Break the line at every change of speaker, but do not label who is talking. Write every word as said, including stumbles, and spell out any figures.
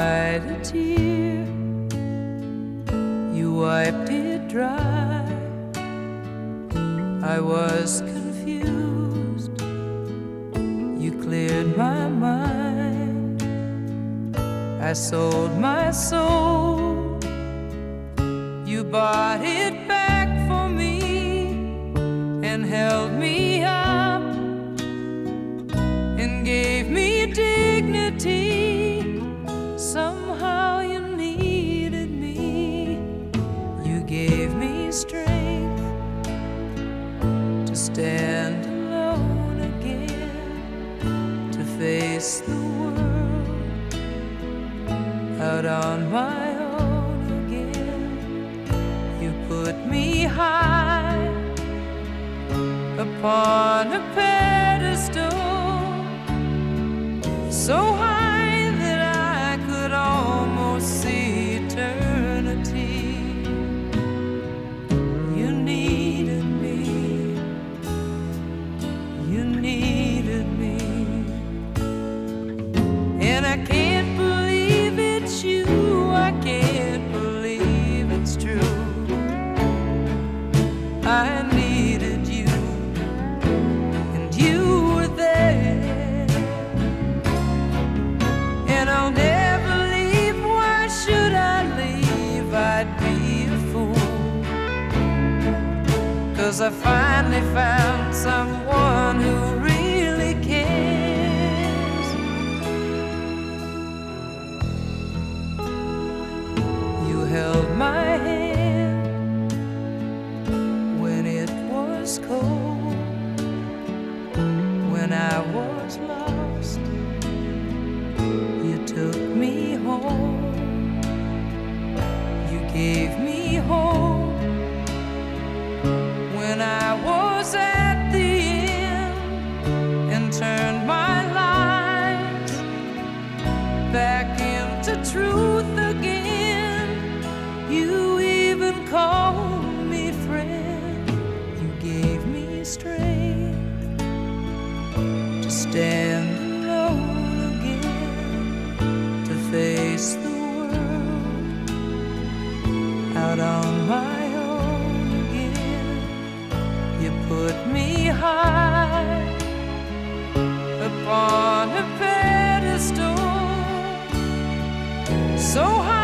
cried a tear, you wiped it dry. I was confused, you cleared my mind. I sold my soul, you bought it back for me and held me up and gave me dignity. Somehow you needed me, you gave me strength to stand alone again, to face the world out on my own again. You put me high upon a pedestal, so high that I could almost see eternity. You needed me, you needed me, and I can't believe it's you, I can't believe it's true. I needed you, and you were there, and I'll never leave. Why should I leave? I'd be a fool, 'cause I finally found someone who really cares. You held my hand when it was cold, when I was lost. You took me home, you gave me hope when I was at the end, and turned my lies back into truth again. You even called me friend, you gave me strength to stand alone again, to face the world out on my own again. You put me high upon a pedestal, so high